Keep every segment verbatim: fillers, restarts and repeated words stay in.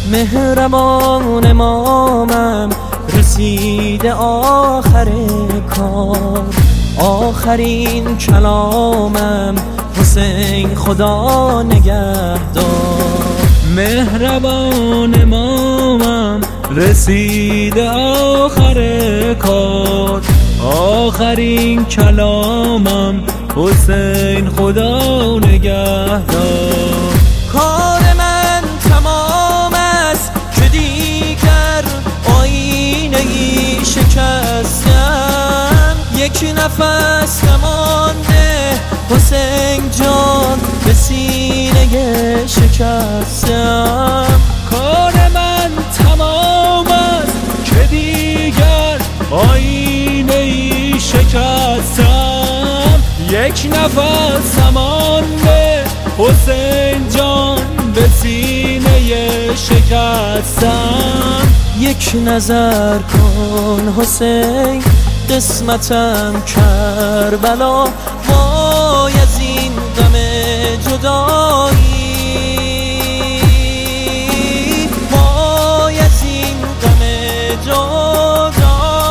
مهربان امامم رسیده آخر کار، آخرین کلامم حسین خدا نگهدار. مهربان امامم رسیده آخر کار، آخرین کلامم حسین خدا نگهدار. کار من تمام است که دیگر آینه ای شکستم، یک نفس نمانده حسین جان به سینه شکستم. کار من تمام است که دیگر آینه ای شکستم، یک نفس مانده حسین جان به سینه شکستم. یک نظر کن حسین قسمتم کربلا، وای از این غم جدایی، وای از این غم جدایی.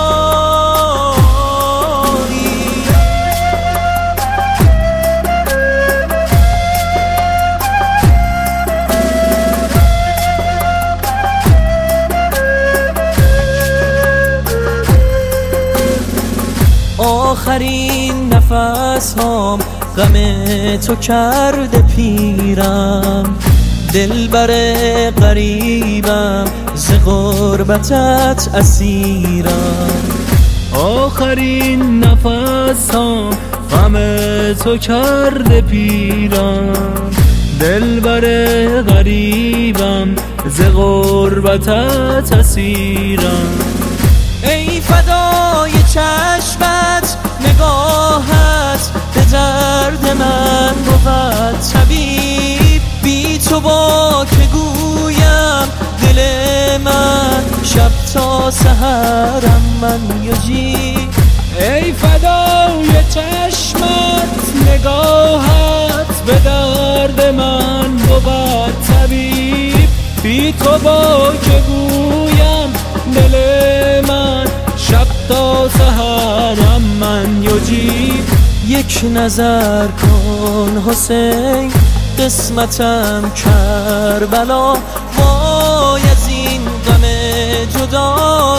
آخرین نفس هام غم تو کرده پیرم، دلبر غریبم ز غربتت اسیرم. آخرین نفس هام غم تو کرده پیرم، دلبر غریبم ز غربتت اسیرم. ای فدای چشمت نگاهت به درد من بود طبیب، بی تو با که گویم دل من شب تا سحرم من یجیب. ای فدای چشمت نگاهت به درد من بود طبیب، بی تو با که گویم دل من شب تا سحرم من یجیب. یک نظر کن حسین قسمتم کربلا، وای از این غم جدایی.